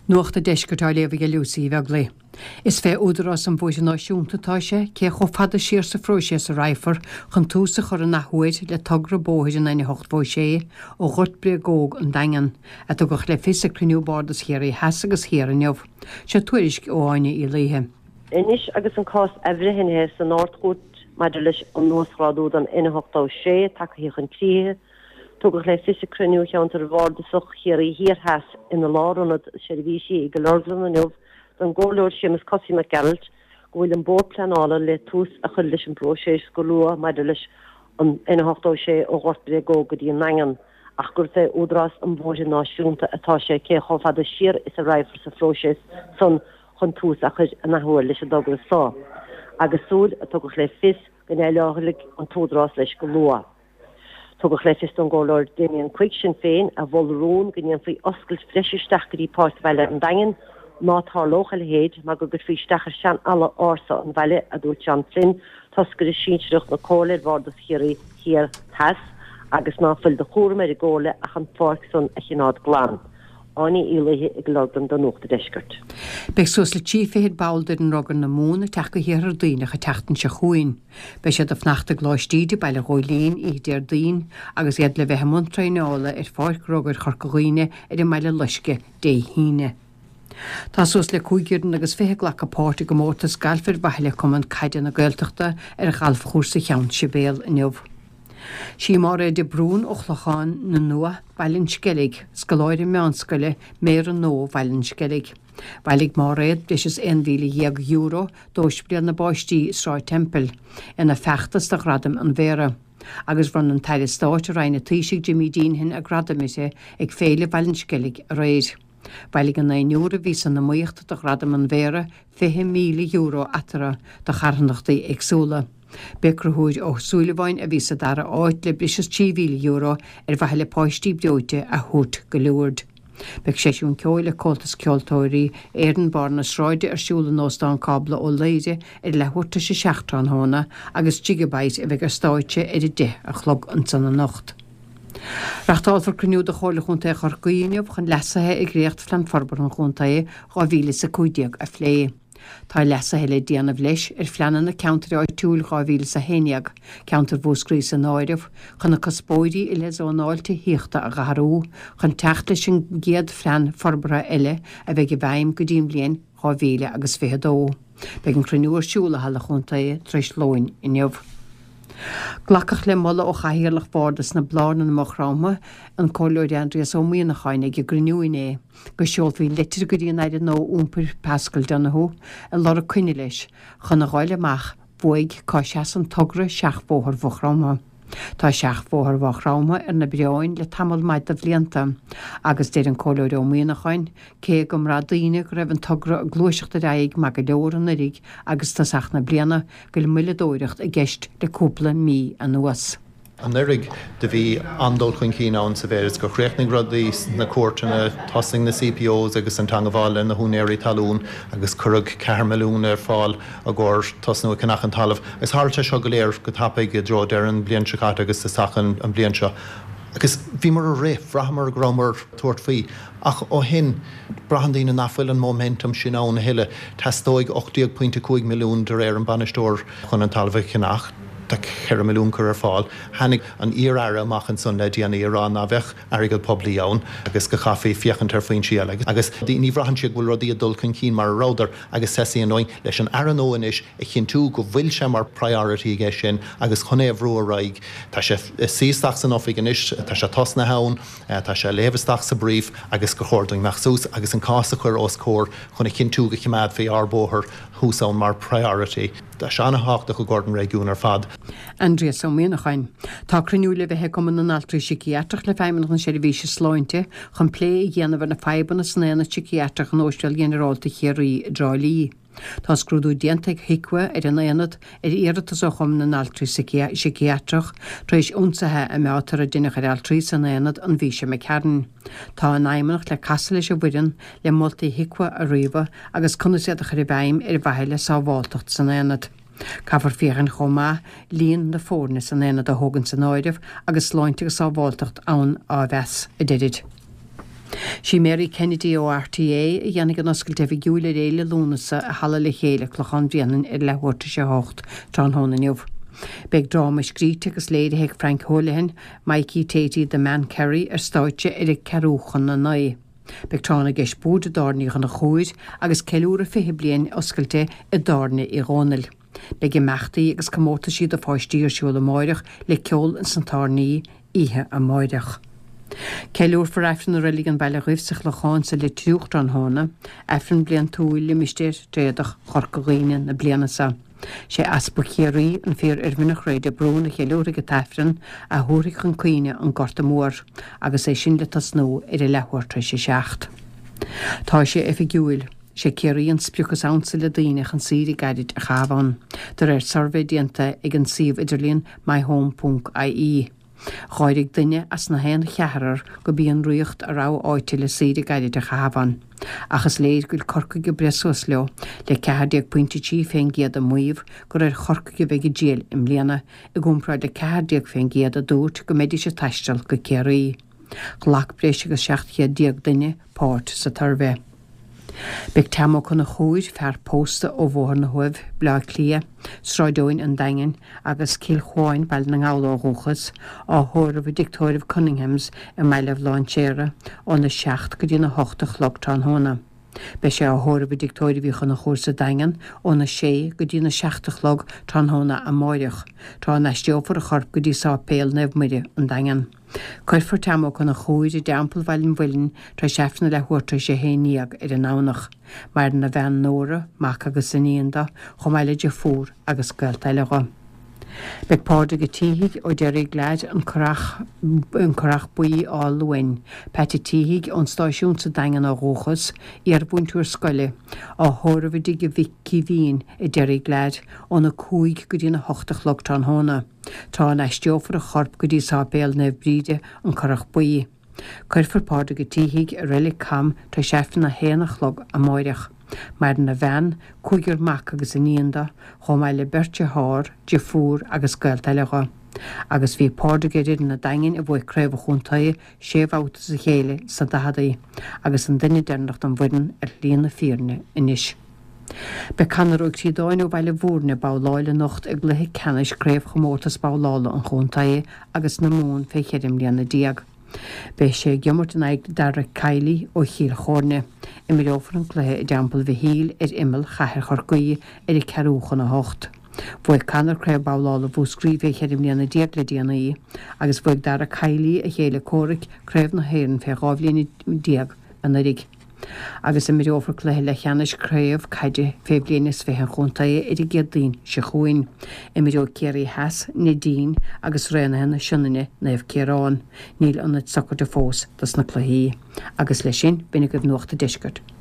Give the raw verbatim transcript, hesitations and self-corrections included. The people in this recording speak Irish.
Nuachta deisgurtá léomh go Lucy bheag lé. Is fé údarrás an bhuaise náisiúntatá sé, cé cho fada siar sa fróise sa raifar chun túsa chur an nachhuaid le tugra bóid in aine hocht bó sé ó ghut bre góg an dagan, a tu goch le fisa cruniú bardas chéirí heas agus chéar an neamh, se tuairisc óáine í léthe. Inis agus an cás ehrihin he san náirtgút maidir leis an nósráúd an ina hochtá sé, take híoch an clíthe, tugur le fisa cruniú cheantar bhardasach chéirí hir heas ina lárúnad sé bhísí i go lorglan an neamh, an ggóir sémas cosí me geld, gohfuil an bór planála le tús a chuil leis an bróséis go lua maidir leis an ina hochtá sé ó ghortbre gógad í an nagan, ach gur sé údras an bóide náisiúnta atá sé cé chofada siar is a raifar sa fróséis son chun tús a chuid a nachhuair leis a dogra sá. Agus súd a tugur le fis gan é leáthlik an tódrás leis go lua. Tugur le fis an ggóir daine an cuiig sin féin a bhilrún gan an faoi oscailt freisisteach go dtí páirt bheile an dagan, nátá lochal héid má go gur fao stachar sean alla ása an bheile a dúirt sean sin tosgur is síntreach na cóir bhardas chéirí hir heas agus ná fuil de chóirme i ggóla a an fórc son a chinád glán. Áine ílathe ag logdan don nuachta deisgurt. Beg sos le tíféid báildir an rogan na mún a teach go hir ar daoine a teachtan se chuin. Be sé do fnachta glóistíide baile roilín i déir daoin agus iad le bheith muntraíneála ar fáic rogair chorcaghine ar i meile luisce dé híine. Tá sos le cúigirn agus fithe ghlach a páirte go mórtas galfir baile cum an caiide na gailteachta ar a chalf chósa cheann si béal in neamh. Sí mar é de brún ochlacháin na nua bailinn skellig, scaláir i meánscaile méar an nó bailinn skellig. Bailig mar réad blis ein mhíle dhéag euro dóisblian na báistí Sráid Temple ina feachtas a gradam an bhéra. Agus bhran an taile stáit a reine tíisig Jimmy Dean hin a gradamise ag féle bailinn skellig a réid. Bailig an éon euro vís an na muocht a gradam an bhéra fiche míle euro atara de charnachtaí agsúla. Becrúid ó súlaháin a vísa dar áit le bris tíhíle euro ar bheile páistí beoite a thuút go luúrd. Beic séisiún ceoil le coltas ceoltóirí éan bar na sráide ar siúla nóstán cabla ó léide ar le thuirta sé seachtrán hána agus gigabyte a bheith ar stáite ar i de a chlog an sanna nocht. Rachtáil for cruniú de chóirla chunta chur gaoineamh chun lesathe ag réocht flan forbar an chuntaí gá bhíle sa cúideag a phlé. Tá lesa heile déanamh leis ar fleanan na counter áid túúil gáhíle sa héineag, counter bhúscrí sa náideh, chun na cospóidí i le ónáilte híochta a gharú, chun teachta sin géad flean forbara eile a bheith go bhaim go dtím blion gáhíle agus fihedó. Beg an cruniúir siúla hala chuntaí tríis lóin i neamh. Glacach le molla ó chahirirlach bárdas na blána na machráma an cóirleir Andreas ó míonna chaine go grniúiné, go seol bhí litir go dtíon éidir nó úmpir Pascal Donahu a lar a cuine leis, chun na gáile amach buig cá seas an tugra seachbóthar bhachráma. Tá seachbóthar bhachráma ar na breáin le tamil maid a bhlianta, agus déir an cóirleir ó míonna chain, cé go mrá daoine go raibh an tugra glúiseachta raig me go leor an rig agus tá seach na bliana go le muile dóireacht a gceist le cúpla mí an nuas. An nurig de bhí andol chuin cína an sa bhéras go chréachnig rudaí na cuairteanna tosing na C P Os agus an tangáile na húnéirí talún agus currug ceithre milliún ar fáil a gcóir tosnú cinach an talamh. Is háilte seo go léir go tappaigh go dro dear an blion seáta agus sa sachan an blion seo. Agus bhí mar a réh rahamar gramar tuairt faoi ach ó hin brahandína nafuil an momentum sin án na hiile testóig ochtaí pointe cinque milliún de réir an banistóir chun an talamh cinach. Tá ceithre milliún cur ar fáil, hanig an íar amachchan son le déana Irán a bheith airigil poblí ann agus go chafaí fiochan tar faoin síal agus ní bhrahann siad bhfuil rudaí a dul chun cín mar ráidir agus sesaí an óin leis an aran óinis i chin tú go bhfuil sem mar priority ige sin agus chuné bhrú raig. Tá sé síosteach san ofiig inis, tá sé tos na hán, tá sé léhaisteach sa bríomh agus go chóirdaing meachsús agus an cása chur os cór chuna chin tú go chiméad fé arbóthir húsán mar priority. Tá seanna háachta go Gordon réún ar fad. Andreas ó míonna chain. Tá cruniú le bheitthe cum an altrií psichiatrach le feimimena an sé bhí se sláinte chun lé dhéanamh na febanna snéna psichiatrach an óisteil generálta chéirí drálíí. Tá scrúdú diantaigh hicua ar an éanad ar iarratas ó chum na altrií psichiatrach tréis únsathe a meátar a duine ar altrií san éanad an bhí se me cearn. Tá an aimimeach le casa leis a bhuiin le moltaí hicua a riomha agus cunasiad a churibéim ar bhaile sa bháltacht san éanad. Cafar fiochan chomá líon na fórne san éanad a thugann san áideh agus sláinte agus á bháltacht ann á bheas a deirid. Sí Mary Kennedy ó R T A i dhéannig an oscailte bhí giúla réile lúnasa a hala le chéile clochan bhíanaan ar lehhuirta sé hocht trán hóna niuh. Beg drama scríte agus léide heag Frank Holohan, Mikey Tatey the Man Kerry ar stáitse ar i ceúchan na naí. Beg trána geis búd a dárnaíchan na chúid agus ceúra fihe blian oscailte i dárna i ghánail. Beg i meachtaí agus commórta siad a fáistíir siúla máireach le ceol an santarnaí ihe a máireach. Ceúr for efrin na religan baile rifsach le cháin sa le trúcht an hána, efrin blian túil le mistéir dréadach chorcaghine na blianasa. sé aspa chéirí an fér irminach réide brúna chéúra go taifrin a thuirich an cuine an gorta mór agus é sin le tas nó ar i lehhuirta sé seacht. Tá sé efigúil sé céiríon spiúchas ansa le daoine an síri gaiid a chahabhán, dar ar survé dianta ag an síomh idirlíon myhome dot I E. Cháirig duine as na hen chearar go bíon riocht a rá áite le síri gaiid a chahabhán. Achas léir gúil corca go bresos leo le cehardíag pointe tí féin giad a muomh gur ar chorca go bheith géal im léana i gúmpraid le cehardíag féin giad a dút go méidir sé taistal go céirí. Glach breise go seacht chéad díag duine páirt sa tarbheith. Beg tamó chuna chúid fear pósta ó bhór na huibh blá clia, sráidóin an daingen agus cíl cháin bail na ngála óchas á thóir bh dictóirh Cunninghams i meileh láinséire ó na seacht go dtína hochta chlog trán hóna. Be sé á thóir bh dictóirh bhí chuna chóir sa daingen ó na sé go dtína seachta chlog trán hóna a máireach, trá neisteofar a chorp go dtí sá péal nebhmuide an daingen. Cuirfar tamó chuna chúid i dampel bhailin bhuilin tra seafna le thuirta sé héníag ar an nánach, mar na bhean nóra, mac agus saníonda, chomáile de fúr agus gailtaile go. Beg páda go tíigh ó deirí gleid an corach buí á luin, peti tíigh ón stáisiún sa daingen á róchas ar búintúr scoile á thóirmh go bhici bhín i deirí gleid ó na cúig go dtína hochtach log trán hóna. Tá an eisteofar a chorp go dtí sápéal na bríide an corach buí. Cuirfar páda go tíigh a rilig cam tá seafna na héanach log a máireach. Mar na bhean, cúigur mac agus a níonda, chomáile berte háir, de fúr agus gailtaile go. Agus bhí páda géidir na daingen i bhfuil creibh chuntaí séhhata sa chéile sa dahadaí, agus an duine dernacht an bhuiin ar líana fíorne inis. Be canarúg tí dáin ó bhaile bhúrne báláile nocht ag lethe canis creibh chomórtas bálála an chuntaí agus na mún fé chéirim líana diag. Bé sé gimmart an ag dar cailí ó chiil chórne, i mé ófar an chluthe i dampel bhí híl ar imil chathir chorcaí ar i ceúchan na hocht. Bhuaigh canar creibh bálála bhú scríbh chéirim líana diag le díanaí, agus bhuaigh dar a cailí a chéile córic creibh na héann fé gábhlíonna diag an rig. Agus i mé ófar chluthe le cheannis creibh caide fé blianas fé an chuntaí ar i géadín se chuin, i mé ó céirí heas na dín agus réanana na sinine na bh cérán, níl an sochar de fós das na chluí, agus lei sin bina go nuachta deisgurt.